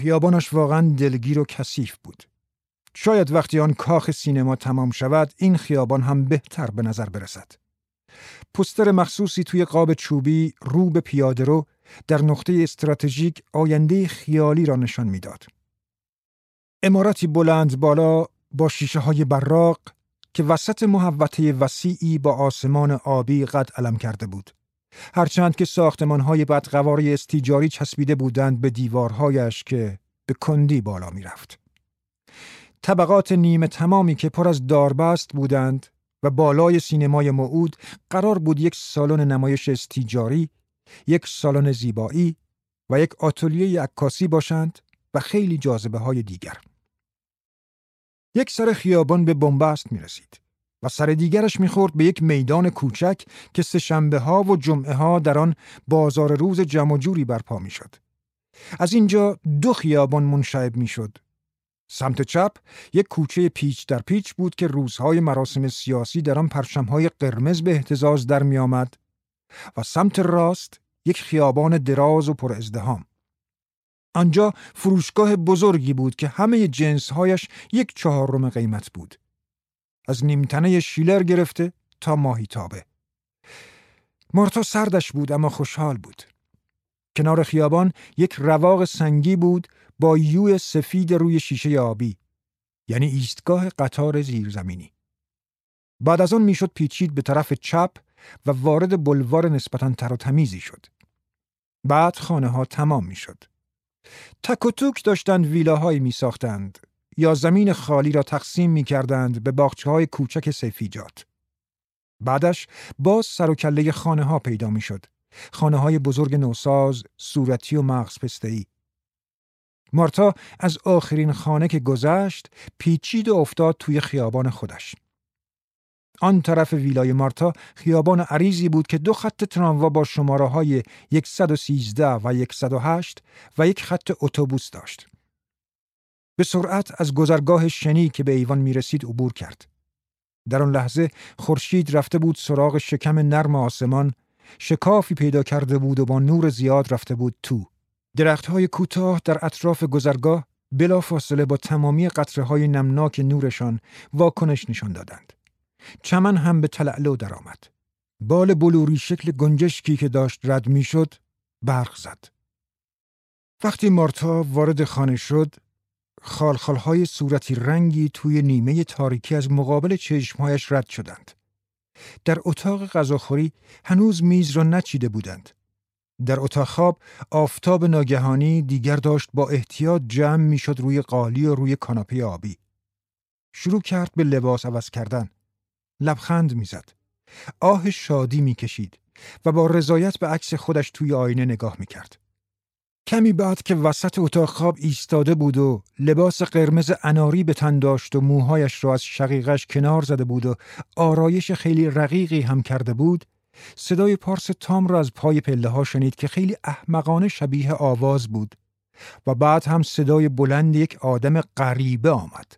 خیابانش واقعا دلگیر و کثیف بود. شاید وقتی آن کاخ سینما تمام شود این خیابان هم بهتر به نظر برسد. پوستر مخصوصی توی قاب چوبی رو به پیاده‌رو در نقطه استراتژیک آینده خیالی را نشان میداد. عمارتی بلند بالا با شیشه‌های براق که وسط محوطه وسیعی با آسمان آبی قد علم کرده بود. هرچند که ساختمان‌های بدقواره استیجاری چسبیده بودند به دیوارهایش که به کندی بالا می‌رفت. طبقات نیمه تمامی که پر از داربست بودند و بالای سینمای موعود قرار بود یک سالن نمایش استیجاری، یک سالن زیبایی و یک آتلیه عکاسی باشند و خیلی جاذبه‌های دیگر. یک سر خیابان به بنبست می‌رسید و سر دیگرش می‌خورد به یک میدان کوچک که سه‌شنبه‌ها و جمعه‌ها در آن بازار روز جمع و جوری برپا می‌شد. از اینجا دو خیابان منشعب می‌شد. سمت چپ یک کوچه پیچ در پیچ بود که روزهای مراسم سیاسی در آن پرچم‌های قرمز به اهتزاز در می‌آمد و سمت راست یک خیابان دراز و پر ازدحام. آنجا فروشگاه بزرگی بود که همه جنس‌هایش 1/4 قیمت بود. از نیمتنه شیلر گرفته تا ماهیتابه. مارتا سردش بود اما خوشحال بود. کنار خیابان یک رواق سنگی بود با یوی سفید روی شیشه آبی، یعنی ایستگاه قطار زیرزمینی. بعد از آن میشد پیچید به طرف چپ و وارد بلوار نسبتاً تر و تمیزی شد. بعد خانه ها تمام میشد. تک و توک داشتند ویلاهایی می ساختند یا زمین خالی را تقسیم می کردند به باغچه‌های کوچک سیفیجات. بعدش باز سر و کله خانه ها پیدا می شد. خانه های بزرگ نوساز، صورتی و مغز پسته‌ای. مارتا از آخرین خانه که گذشت پیچید و افتاد توی خیابان خودش. آن طرف ویلای مارتا خیابان عریضی بود که 2 خط تراموا با شماره‌های 113 و 108 و یک خط اتوبوس داشت. به سرعت از گذرگاه شنی که به ایوان می‌رسید عبور کرد. در آن لحظه خورشید رفته بود سراغ شکم نرم آسمان، شکافی پیدا کرده بود و با نور زیاد رفته بود تو. درخت‌های کوتاه در اطراف گذرگاه بلافاصله با تمامی قطره‌های نمناک نورشان واکنش نشان دادند. چمن هم به تلالو درآمد. بال بلوری شکل گنجشکی که داشت رد می‌شد برق زد. وقتی مارتا وارد خانه شد، خالخال‌های صورتی رنگی توی نیمه تاریکی از مقابل چشمهایش رد شدند. در اتاق غذاخوری هنوز میز را نچیده بودند. در اتاق خواب آفتاب ناگهانی دیگر داشت با احتیاط جمع می‌شد روی قالی و روی کاناپه آبی. شروع کرد به لباس عوض کردن. لبخند می‌زد. آه شادی می‌کشید و با رضایت به عکس خودش توی آینه نگاه می‌کرد. کمی بعد که وسط اتاق خواب ایستاده بود و لباس قرمز اناری به تن داشت و موهایش را از شقیقش کنار زده بود و آرایش خیلی رقیقی هم کرده بود، صدای پارس تام را از پای پله‌ها شنید که خیلی احمقانه شبیه آواز بود و بعد هم صدای بلند یک آدم غریبه آمد.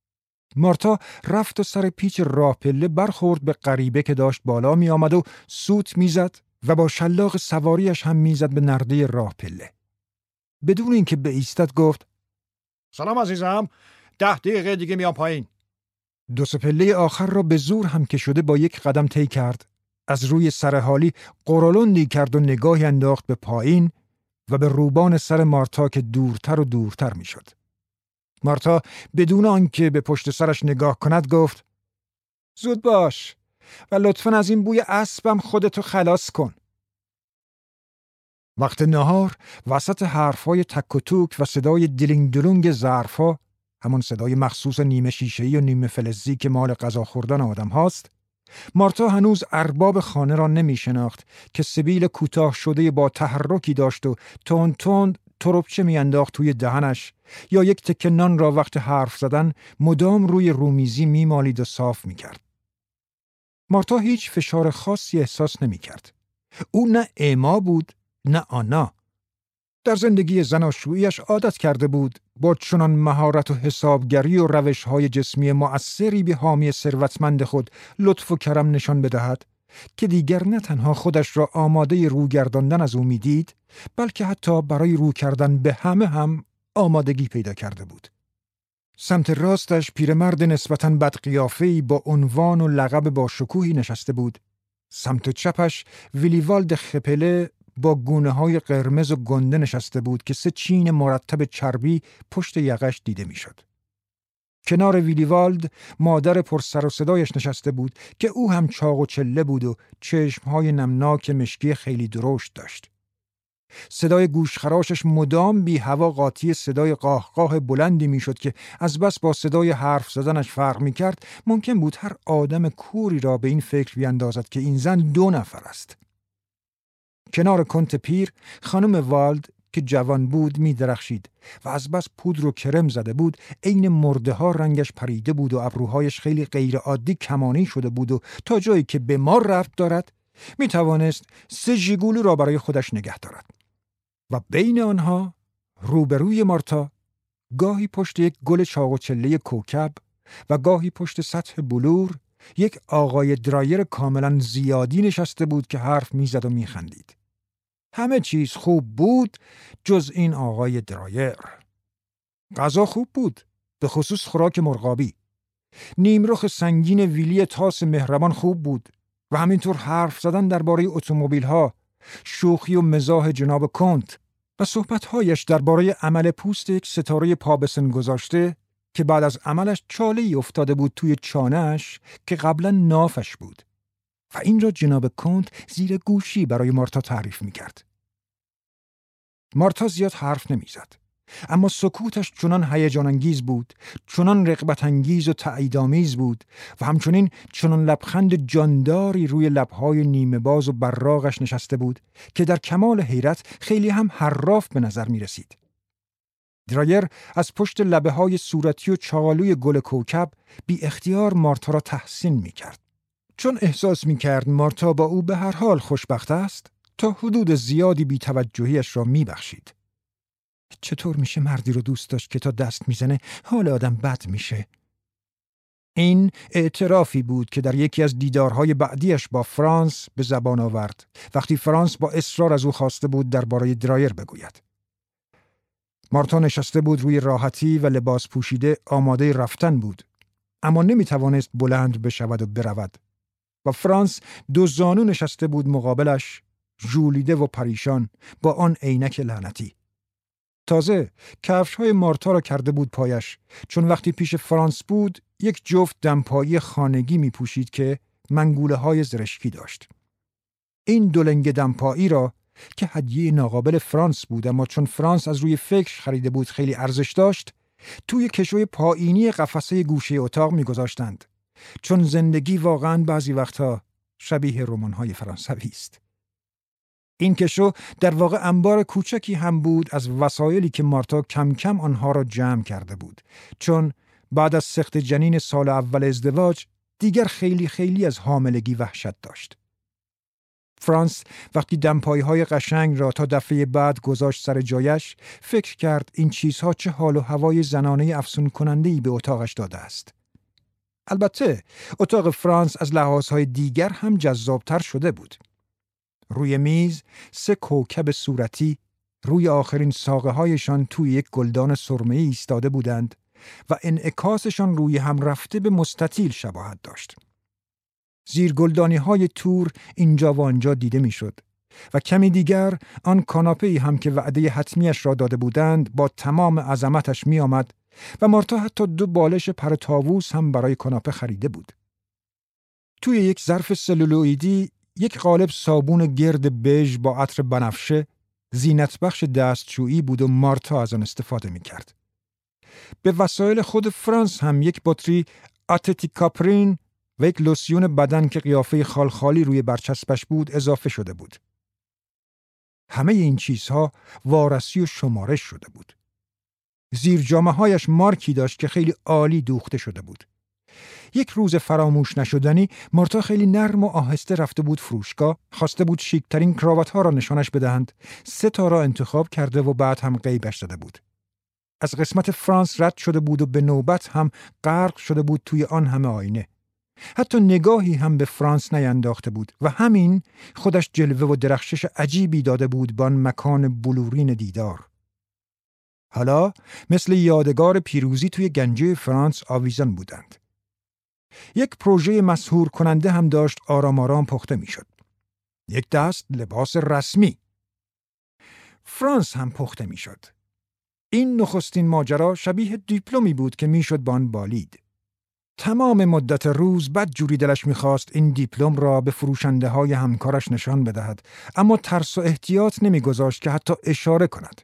مارتا رفت و سر پیچ راه پله برخورد به غریبه که داشت بالا می آمد و سوت می زد و با شلاق سواریش هم می زد به نرده راه پله. بدون اینکه بایستد گفت: سلام عزیزم، 10 دقیقه دیگه میام پایین. 2 پله آخر را به زور هم که شده با یک قدم طی کرد. از روی سرحالی قرولندی کرد و نگاهی انداخت به پایین و به روبان سر مارتا که دورتر و دورتر می شد. مارتا بدون آنکه به پشت سرش نگاه کند گفت: زود باش و لطفاً از این بوی اسبم خودتو خلاص کن. وقت نهار وسط حرفای تک و توک و صدای دلینگ دلونگ ظرف‌ها، همون صدای مخصوص نیمه شیشه‌ای و نیمه فلزی که مال غذا خوردن آدم هاست، مارتا هنوز ارباب خانه را نمی شناخت که سبیل کوتاه شده با تحرکی داشت و تند تند تربچه می انداخت توی دهنش یا یک تکه نان را وقت حرف زدن مدام روی رومیزی می مالید و صاف می کرد. مارتا هیچ فشار خاصی احساس نمی کرد. او نه ایما بود نه آنا. در زندگی زناشوییش عادت کرده بود با چنان مهارت و حسابگری و روش‌های جسمی مؤثری به حامی ثروتمند خود لطف و کرم نشان بدهد که دیگر نه تنها خودش را آماده رو گرداندن از او می‌دید، بلکه حتی برای رو کردن به همه هم آمادگی پیدا کرده بود. سمت راستش پیرمرد نسبتاً بدقیافه‌ای با عنوان و لقب با شکوهی نشسته بود. سمت چپش ویلیوالد خپله با گونه‌های قرمز و گنده نشسته بود که 3 چین مرتب چربی پشت یقش دیده می‌شد. کنار ویلیوالد مادر پر سر و صدایش نشسته بود که او هم چاق و چله بود و چشم‌های نمناک مشکی خیلی درشت داشت. صدای گوشخراشش مدام بی هوا قاطی صدای قاهقاه بلندی میشد که از بس با صدای حرف زدنش فرق میکرد. ممکن بود هر آدم کوری را به این فکر بیندازد که این زن 2 نفر است. کنار کنت پیر خانم والد که جوان بود می درخشید و از بس پودر و کرم زده بود، عین مرده ها رنگش پریده بود و ابروهایش خیلی غیر عادی کمانی شده بود و تا جایی که به ما ربط دارد می توانست 3 ژیگولو را برای خودش نگه دارد. و بین آنها روبروی مارتا گاهی پشت یک گل چاق و چله کوکب و گاهی پشت سطح بلور یک آقای درایر کاملا زیادی نشسته بود که حرف میزد و میخندید. همه چیز خوب بود جز این آقای درایر. غذا خوب بود، به خصوص خوراک مرغابی. نیمرخ سنگین ویلی تاس مهربان خوب بود و همینطور حرف زدن درباره اتومبیل‌ها، شوخی و مزاح جناب کنت و صحبت‌هایش درباره عمل پوست یک ستاره پابسن گذاشته که بعد از عملش چاله‌ای افتاده بود توی چانه‌اش که قبلا نافش بود و این را جناب کنت زیر گوشی برای مارتا تعریف می‌کرد. مارتا زیاد حرف نمی‌زد، اما سکوتش چنان هیجان انگیز بود، چنان رغبت انگیز و تأییدآمیز بود و همچنین چنان لبخند جانداری روی لب‌های نیمه باز و براقش نشسته بود که در کمال حیرت خیلی هم حراف به نظر می‌رسید. درایر از پشت لبه‌های صورتی و چالوی گل کوکب بی اختیار مارتا را تحسین می‌کرد. چون احساس می‌کرد مارتا با او به هر حال خوشبخت است، تا حدود زیادی بی‌توجهیش را می‌بخشید. چطور میشه مردی رو دوست داشت که تا دست میزنه حال آدم بد میشه؟ این اعترافی بود که در یکی از دیدارهای بعدیش با فرانس به زبان آورد، وقتی فرانس با اصرار از او خواسته بود درباره درایر بگوید. مارتا نشسته بود روی راحتی و لباس پوشیده آماده رفتن بود، اما نمیتوانست بلند بشود و برود. و فرانس 2 زانو نشسته بود مقابلش، ژولیده و پریشان با آن عینک لعنتی. تازه کفش‌های مارتا را کرده بود پایش، چون وقتی پیش فرانس بود یک جفت دمپایی خانگی می پوشید که منگوله‌های زرشکی داشت. این 2 لنگ دمپایی را که هدیه ناقابل فرانس بود، اما چون فرانس از روی فکر خریده بود خیلی ارزش داشت، توی کشوی پایینی قفسه گوشه اتاق می گذاشتند، چون زندگی واقعاً بعضی وقتها شبیه رمان‌های فرانسوی است. این کشو در واقع انبار کوچکی هم بود از وسایلی که مارتا کم کم آنها را جمع کرده بود، چون بعد از سقط جنین سال اول ازدواج دیگر خیلی از حاملگی وحشت داشت. فرانس وقتی دمپایی‌های قشنگ را تا دفعه بعد گذاشت سر جایش، فکر کرد این چیزها چه حال و هوای زنانه افسون کننده‌ای به اتاقش داده است. البته اتاق فرانس از لحاظهای دیگر هم جذابتر شده بود. روی میز 3 کوکب صورتی روی آخرین ساقه هایشان توی یک گلدان سرمه‌ای ایستاده بودند و انعکاسشان روی هم رفته به مستطیل شباهت داشت. زیر گلدانی های تور اینجا و آنجا دیده میشد و کمی دیگر آن کاناپه‌ای هم که وعده حتمیش را داده بودند با تمام عظمتش می آمد و مارتا حتی 2 بالش پر طاووس هم برای کاناپه خریده بود. توی یک ظرف سلولوئیدی یک قالب صابون گرد بژ با عطر بنفشه زینت بخش دستشویی بود و مارتا از آن استفاده می کرد. به وسایل خود فرانس هم یک بطری آتتیکاپرین و یک لوسیون بدن که قیافه خالخالی روی برچسبش بود اضافه شده بود. همه این چیزها وارسی و شمارش شده بود. زیر جامه‌هایش مارکی داشت که خیلی عالی دوخته شده بود. یک روز فراموش نشدنی مارتا خیلی نرم و آهسته رفته بود فروشگاه، خواسته بود شیک‌ترین کراوات‌ها را نشانش بدهند. 3 تا را انتخاب کرده و بعد هم غیبش داده بود. از قسمت فرانس رد شده بود و به نوبت هم غرق شده بود توی آن همه آینه. حتی نگاهی هم به فرانس نینداخته بود و همین خودش جلوه و درخشش عجیبی داده بود به آن مکان بلورین دیدار. حالا مثل یادگار پیروزی توی گنجه فرانس آویزان بودند. یک پروژه مسحور کننده هم داشت آرام آرام پخته می شد. یک دست لباس رسمی. فرانس هم پخته می شد. این نخستین ماجرا شبیه دیپلمی بود که می شد با آن بالید. تمام مدت روز بدجوری دلش می‌خواست این دیپلم را به فروشنده های همکارش نشان بدهد، اما ترس و احتیاط نمی‌گذاشت که حتی اشاره کند.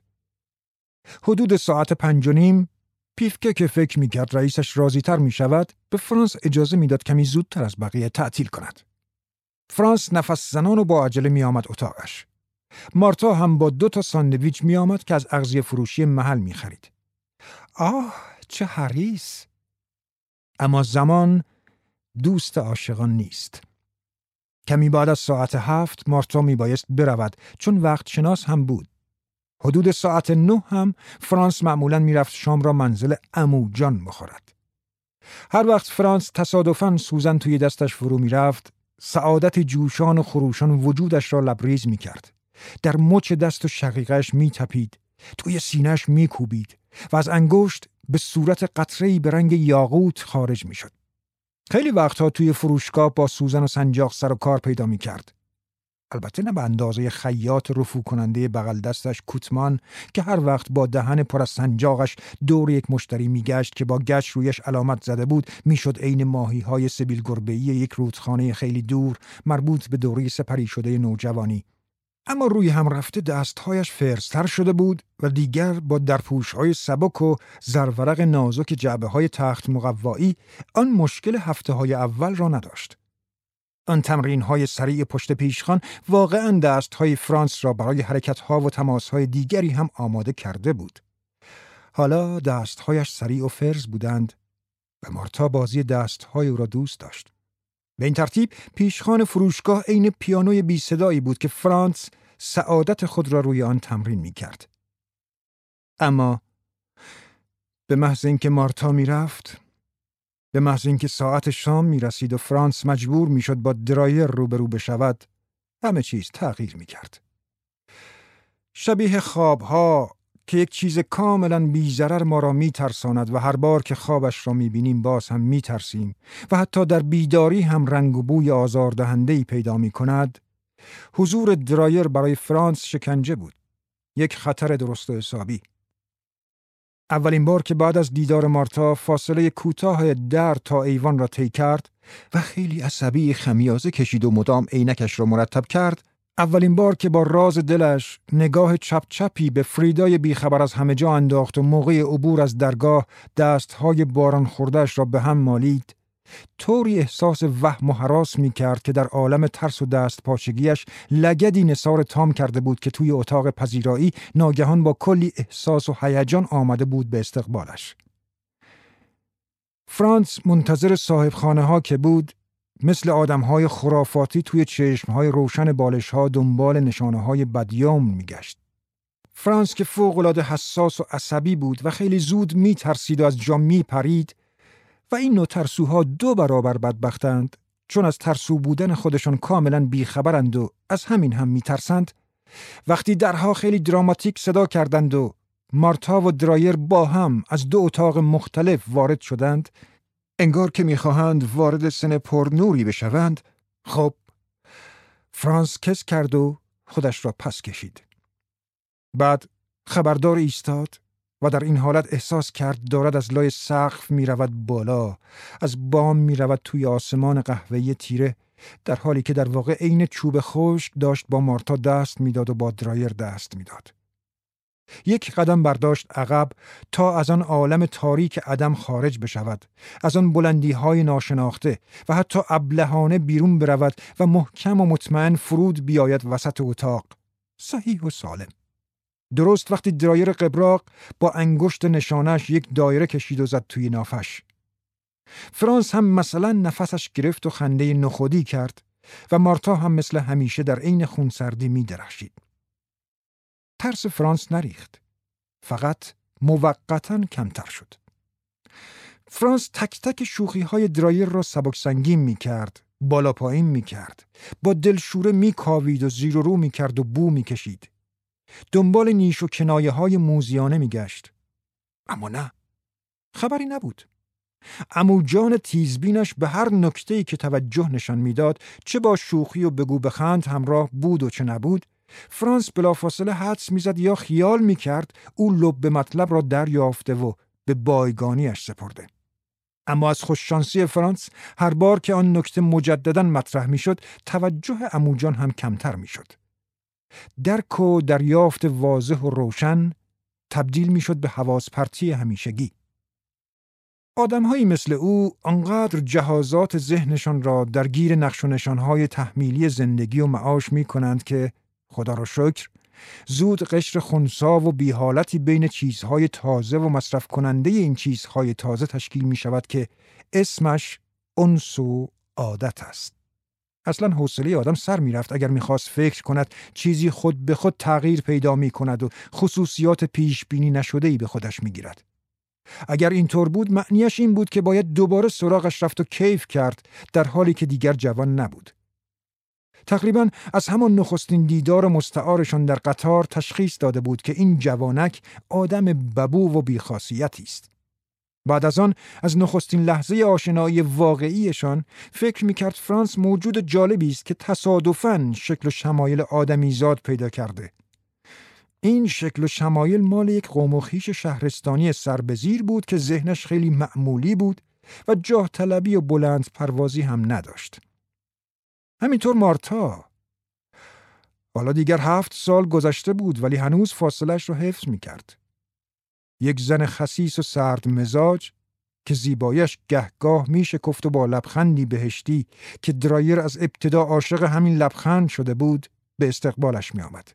حدود ساعت 5:30 پیفکه که فکر می‌کرد رئیسش راضی‌تر می‌شود، به فرانس اجازه می‌داد کمی زودتر از بقیه تعطیل کند. فرانس نفس زنان و با عجله می‌آمد اتاقش. مارتا هم با 2 ساندویچ می‌آمد که از اغذیه فروشی محل می‌خرید. آه، چه حریص! اما زمان دوست عاشقان نیست. کمی بعد از ساعت 7 مارتا میبایست برود، چون وقت شناس هم بود. حدود ساعت 9 هم فرانس معمولاً میرفت شام را منزل عمو جان بخورد. هر وقت فرانس تصادفاً سوزن توی دستش فرو میرفت، سعادت جوشان و خروشان وجودش را لبریز میکرد. در مچ دست و شقیقش میتپید، توی سینه‌اش میکوبید و از انگشت به صورت قطره‌ای به رنگ یاقوت خارج میشد. خیلی وقتها توی فروشگاه با سوزن و سنجاق سر و کار پیدا میکرد. البته نه به اندازه خیاط رفو کننده بغل دستش کوتمان که هر وقت با دهن پر از سنجاقش دور یک مشتری میگشت که با گچ رویش علامت زده بود میشد عین ماهی‌های سبیل گربه‌ای یک رودخانه خیلی دور مربوط به دوره سپری شده نوجوانی. اما روی هم رفته دستهایش فرزتر شده بود و دیگر با درپوش‌های سبک و زرورق نازک جعبه‌های تخت مقوایی آن مشکل هفته‌های اول را نداشت. آن تمرین‌های سریع پشت پیشخوان واقعاً دست‌های فرانس را برای حرکت‌ها و تماس‌های دیگری هم آماده کرده بود. حالا دست‌هایش سریع و فرز بودند و مارتا بازی دست‌های او را دوست داشت. به این ترتیب پیشخوان فروشگاه عین پیانوی بی صدایی بود که فرانس سعادت خود را روی آن تمرین می کرد. اما به محض اینکه مارتا می رفت، به محض اینکه ساعت شام می رسید و فرانس مجبور می شد با درایر روبرو بشود، همه چیز تغییر می کرد. شبیه خوابها که یک چیز کاملا بی ضرر ما را می ترساند و هر بار که خوابش را می بینیم باز هم می ترسیم و حتی در بیداری هم رنگ و بوی آزاردهنده‌ای پیدا می کند، حضور درایر برای فرانس شکنجه بود. یک خطر درست و حسابی. اولین بار که بعد از دیدار مارتا فاصله کوتاه در تا ایوان را طی کرد و خیلی عصبی خمیازه کشید و مدام عینکش را مرتب کرد، اولین بار که با راز دلش نگاه چپ چپی به فریدای بیخبر از همه جا انداخت و موقع عبور از درگاه دستهای باران خورده‌اش را به هم مالید، طوری احساس وهم و هراس می کرد که در عالم ترس و دست پاچگیش لگدی نثار تام کرده بود که توی اتاق پذیرایی ناگهان با کلی احساس و هیجان آمده بود به استقبالش. فرانس منتظر صاحب خانه ها که بود، مثل آدم‌های خرافاتی توی چشم‌های روشن بالش‌ها دنبال نشانه‌های بدیام می‌گشت. فرانس که فوق‌العاده حساس و عصبی بود و خیلی زود می‌ترسید و از جا می‌پرید، و این نوع ترسوها 2 برابر بدبختند، چون از ترسو بودن خودشان کاملاً بیخبرند و از همین هم می‌ترسند. وقتی درها خیلی دراماتیک صدا کردند و مارتا و درایر با هم از 2 اتاق مختلف وارد شدند، انگار که می‌خواهند وارد سن پرنوری بشوند، خب فرانس کس کرد و خودش را پس کشید. بعد خبردار ایستاد و در این حالت احساس کرد دارد از لای سقف می‌رود بالا، از بام می‌رود توی آسمان قهوه‌ای تیره، در حالی که در واقع عین چوب خشک داشت با مارتا دست می‌داد و با درایر دست می‌داد. یک قدم برداشت عقب تا از آن عالم تاریک عدم خارج بشود، از آن بلندی‌های ناشناخته و حتی ابلهانه بیرون برود و محکم و مطمئن فرود بیاید وسط اتاق، صحیح و سالم. درست وقتی درایر قبراق با انگشت نشانش یک دایره کشید و زد توی نافش. فرانس هم مثلا نفسش گرفت و خنده نخودی کرد و مارتا هم مثل همیشه در عین خونسردی می درخشید. ترس فرانس نریخت، فقط موقتاً کمتر شد. فرانس تک تک شوخی‌های درایر را سبک سنگین می کرد، بالا پایین می کرد، با دلشوره می کاوید و زیر و رو می کرد و بو می کشید. دنبال نیش و کنایه‌های موزیانه می گشت. اما نه، خبری نبود. عمو جان تیزبینش به هر نکته‌ای که توجه نشان میداد، چه با شوخی و بگو بخند همراه بود و چه نبود، فرانس بلافاصله حدس میزد یا خیال میکرد او لب مطلب را دریافته و به بایگانیش سپرده. اما از خوششانسی فرانس هر بار که آن نکته مجدداً مطرح میشد، توجه عمو جان هم کمتر میشد. درک و دریافت واضح و روشن تبدیل میشد به حواس پرتی همیشگی. آدم‌هایی مثل او آنقدر جهازات ذهنشان را درگیر نقش و نشان‌های تحمیلی زندگی و معاش می‌کنند که خدا را شکر زود قشر خنثی و بی‌حالتی بین چیزهای تازه و مصرف کننده این چیزهای تازه تشکیل می‌شود که اسمش انس و عادت است. اصلاً حوصله آدم سر می‌رفت اگر می‌خواست فکر کند چیزی خود به خود تغییر پیدا می‌کند و خصوصیات پیش بینی نشده‌ای به خودش می‌گیرد. اگر اینطور بود، معنیش این بود که باید دوباره سراغش رفت و کیف کرد، در حالی که دیگر جوان نبود. تقریباً از همان نخستین دیدار مستعارشان در قطار تشخیص داده بود که این جوانک آدم ببو و بیخاصیتی است. بعد از آن، از نخستین لحظه آشنایی واقعیشان، فکر می‌کرد فرانس موجود جالبی است که تصادفاً شکل و شمایل آدمیزاد پیدا کرده. این شکل و شمایل مال یک قوم و خویش شهرستانی سربزیر بود که ذهنش خیلی معمولی بود و جاه طلبی و بلند پروازی هم نداشت. همینطور مارتا. حالا دیگر 7 سال گذشته بود ولی هنوز فاصلش رو حفظ می‌کرد. یک زن خسیس و سرد مزاج که زیبایش گهگاه میشکفت و با لبخندی بهشتی که درایر از ابتدا عاشق همین لبخند شده بود به استقبالش می‌آمد.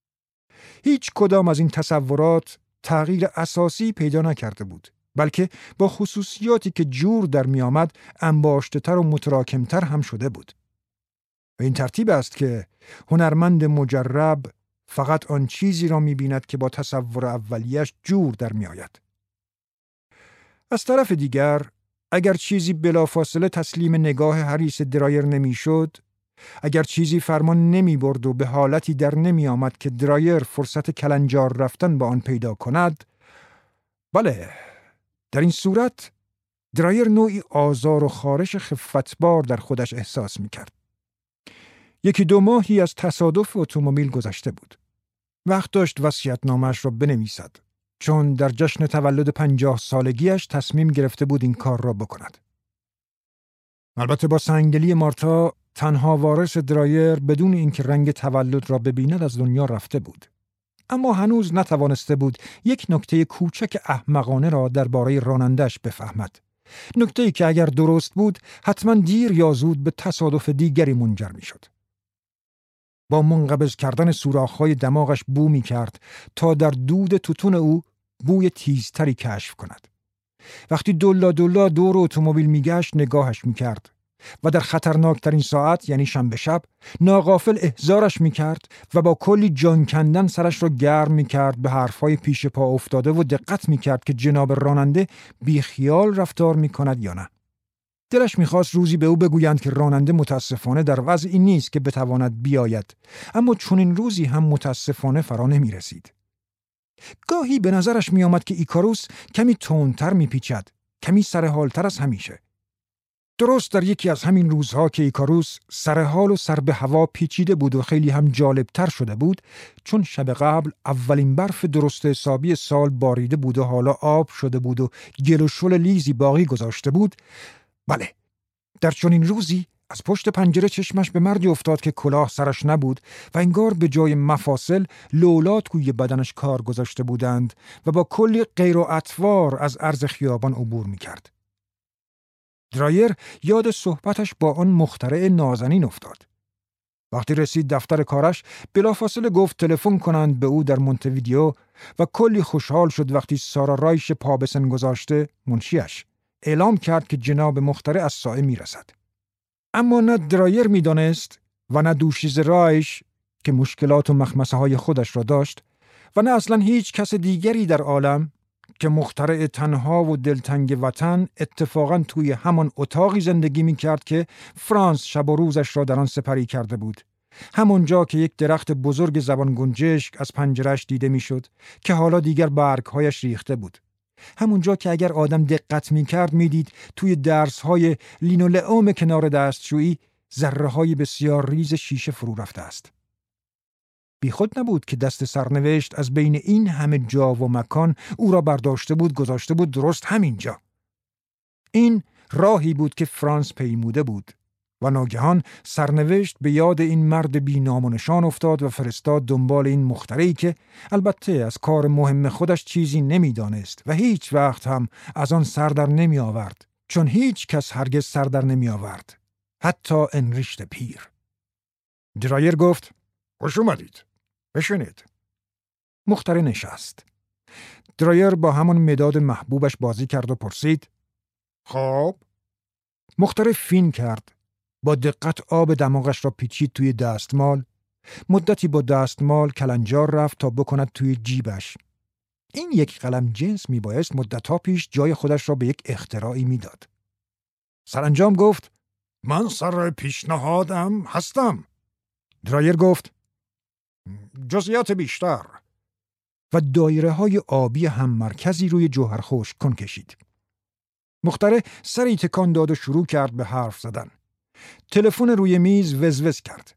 هیچ کدام از این تصورات تغییر اساسی پیدا نکرده بود، بلکه با خصوصیاتی که جور در می آمد انباشته‌تر و متراکمتر هم شده بود. و این ترتیب است که هنرمند مجرب فقط آن چیزی را می بیند که با تصور اولیش جور در می آید. از طرف دیگر، اگر چیزی بلافاصله تسلیم نگاه حریص درایر نمی شد، اگر چیزی فرمان نمی برد و به حالتی در نمی آمد که درایر فرصت کلنجار رفتن با آن پیدا کند، بله، در این صورت درایر نوعی آزار و خارش خفتبار در خودش احساس می کرد. 1-2 ماهی از تصادف اتومبیل گذشته بود. وقت داشت وصیت‌نامه‌اش را بنویسد، چون در جشن تولد 50 سالگیش تصمیم گرفته بود این کار را بکند. البته با سنگدلی مارتا، تنها وارث درایر بدون اینکه رنگ تولد را ببیند از دنیا رفته بود. اما هنوز نتوانسته بود یک نکته کوچک احمقانه را درباره رانندش بفهمد. نکته‌ای که اگر درست بود، حتما دیر یا زود به تصادف دیگری منجر می‌شد. با منقبض کردن سوراخ‌های دماغش بو می‌کرد تا در دود توتون او بوی تیزتری کشف کند. وقتی دلا دور اتومبیل میگشت نگاهش می‌کرد و در خطرناکترین ساعت، یعنی شنبه شب، ناغافل احضارش می‌کرد و با کلی جان کندن سرش را گرم می‌کرد به حرفای پیش پا افتاده و دقت می‌کرد که جناب راننده بی خیال رفتار می‌کند یا نه. دلش می‌خواست روزی به او بگویند که راننده متاسفانه در وضعی نیست که بتواند بیاید، اما چنین روزی هم متاسفانه فرا نمی‌رسید. گاهی به نظرش می‌آمد که ایکاروس کمی تندتر می‌پیچد، کمی سرحال‌تر از همیشه. درست در یکی از همین روزها که ایکاروس سرحال و سر به هوا پیچیده بود و خیلی هم جالبتر شده بود، چون شب قبل اولین برف درست حسابی سال باریده بود و حالا آب شده بود و گل و شل لیزی باقی گذاشته بود، بله، در چنین روزی از پشت پنجره چشمش به مردی افتاد که کلاه سرش نبود و انگار به جای مفاصل لولات توی بدنش کار گذاشته بودند و با کلی غیر و اطوار از عرض خیابان عبور می‌کرد. درایر یاد صحبتش با آن مخترع نازنین افتاد. وقتی رسید دفتر کارش، بلافاصله گفت تلفن کنند به او در مونته‌ویدئو و کلی خوشحال شد وقتی سارا رایش پا به سن گذاشته، منشیش، اعلام کرد که جناب مخترع از سایه میرسد. اما نه درایر میدانست و نه دوشیز رایش که مشکلات و مخمسه های خودش را داشت و نه اصلا هیچ کس دیگری در عالم که مخترع تنها و دلتنگ وطن اتفاقاً توی همان اتاقی زندگی می‌کرد که فرانس شب و روزش را در آن سپری کرده بود. همونجا که یک درخت بزرگ زبان گنجشک از پنجره‌اش دیده می‌شد که حالا دیگر برگ‌هایش ریخته بود. همونجا که اگر آدم دقت می‌کرد می‌دید توی درس‌های لینولئوم کنار دستشویی ذره‌های بسیار ریز شیشه فرو رفته است. بی خود نبود که دست سرنوشت از بین این همه جا و مکان او را برداشته بود گذاشته بود درست همینجا. این راهی بود که فرانس پیموده بود و ناگهان سرنوشت به یاد این مرد بی نام و نشان افتاد و فرستاد دنبال این مخترعی که البته از کار مهم خودش چیزی نمیدانست و هیچ وقت هم از آن سر در نمی آورد، چون هیچ کس هرگز سر در نمی آورد، حتی انریشت پیر. درایر گفت: خوش اومدید. بشینید. مخترع نشست. درایر با همون مداد محبوبش بازی کرد و پرسید: خب؟ مخترع فین کرد. با دقت آب دماغش را پیچید توی دستمال. مدتی با دستمال کلنجار رفت تا بکند توی جیبش. این یک قلم جنس میبایست مدتها پیش جای خودش را به یک اختراعی میداد. سرانجام گفت: من سر پیشنهادم هستم. درایر گفت: جزئیات بیشتر. و دایره های آبی هم مرکزی روی جوهر خشک کن کشید. مخترع سری تکان داد و شروع کرد به حرف زدن. تلفن روی میز وزوز کرد.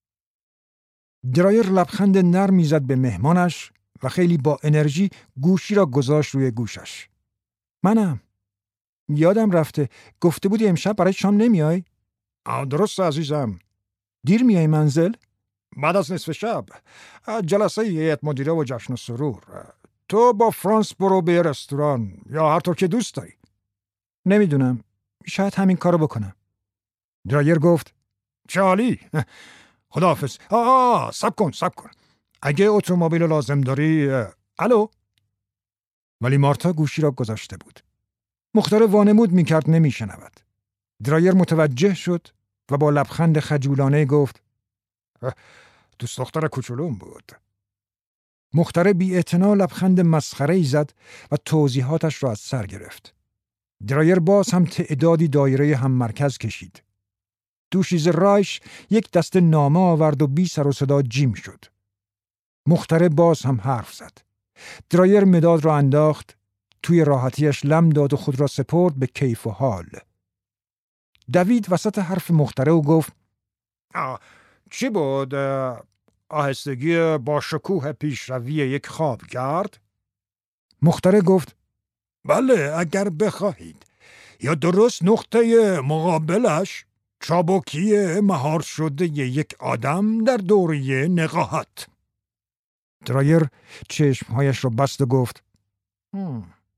درایر لبخند نرمی زد به مهمانش و خیلی با انرژی گوشی را گذاشت روی گوشش. منم. یادم رفته. گفته بودی امشب برای شام نمیای؟ درست عزیزم. دیر میای منزل؟ بعد از نصف شب. جلسه هیئت مدیره و جشن و سرور. تو با فرانس برو به رستوران یا هر طور که دوست داری. نمیدونم. شاید همین کارو بکنم. درایر گفت: چه عالی. خداحافظ. صبر کن. اگه اتومبیل لازم داری. الو؟ ولی مارتا گوشی را گذاشته بود. مخترع وانمود میکرد نمیشنود. درایر متوجه شد و با لبخند خجولانه گفت: دوست دختر کوچولوم بود. مخترع بی‌اعتنا لبخند مسخره‌ای زد و توضیحاتش را از سر گرفت. درایر باز هم تعدادی دایره هم مرکز کشید. دوشیز رایش یک دست نامه آورد و بی سر و صدا جیم شد. مخترع باز هم حرف زد. درایر مداد را انداخت، توی راحتیش لم داد و خود را سپرد به کیف و حال. دوید وسط حرف مخترع و گفت: چی بود؟ آهستگی با شکوه پیشروی یک خوابگرد؟ مخترع گفت: بله، اگر بخواهید. یا درست نقطه مقابلش چابکی مهار شده یک آدم در دوره نقاهت. درایر چشمهایش را بست و گفت: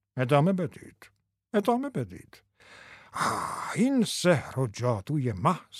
ادامه بدید. این سحر و جادوی محض